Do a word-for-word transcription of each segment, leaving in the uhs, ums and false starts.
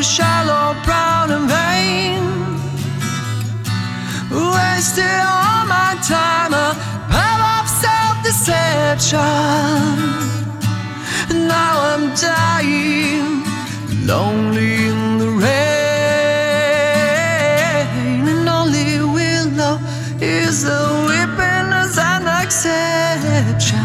shallow, brown and vain. Wasted all my time, a path of self-deception. Now I'm dying, lonely in the rain, and only we know is the weeping as an exception.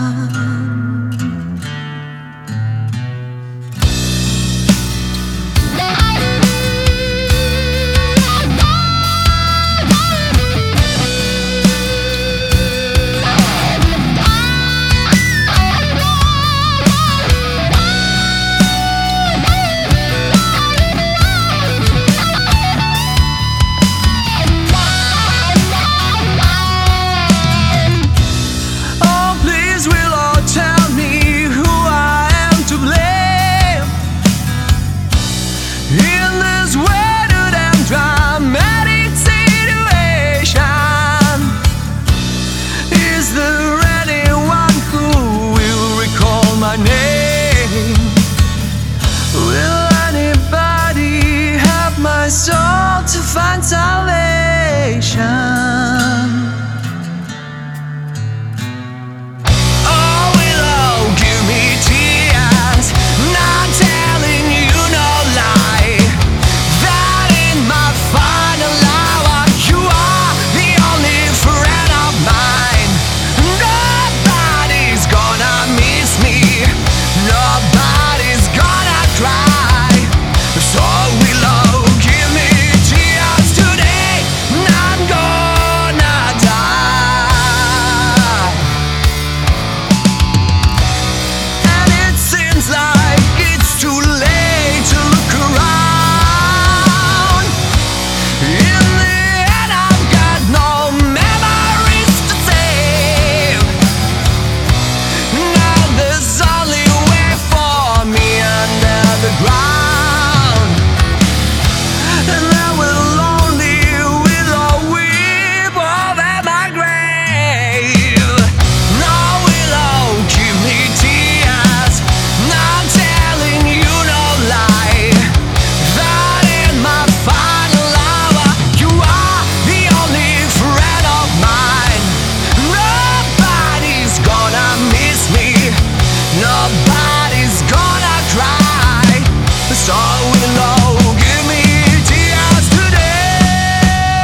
My soul to find salvation. Oh, willow, give me tears, not telling you no lie. That in my final hour, you are the only friend of mine. Nobody's gonna miss me, nobody's gonna cry. So willow, nobody's gonna cry. So willow, give me tears today.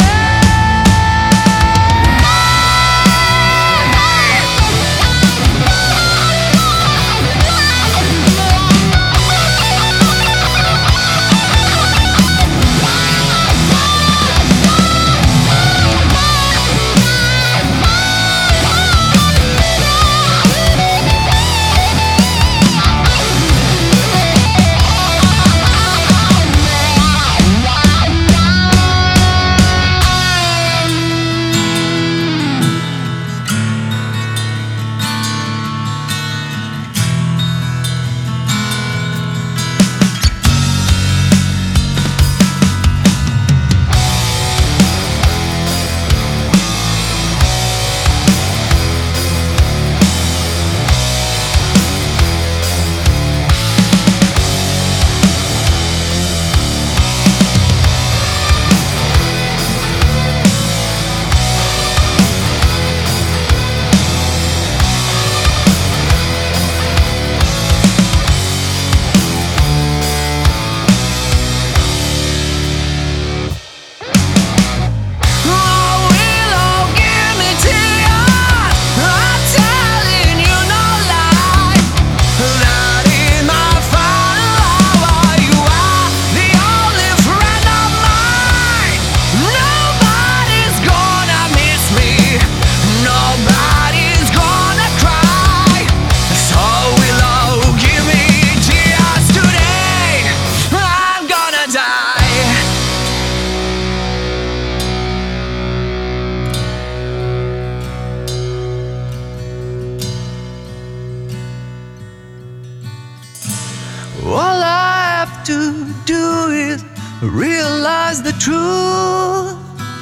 All I have to do is realize the truth,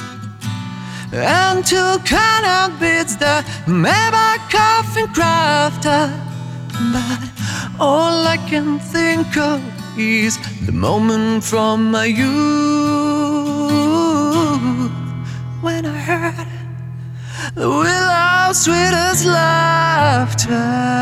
and to count out beats that made my coffin crafter. But all I can think of seize the moment from my youth when I heard the willow's sweetest laughter.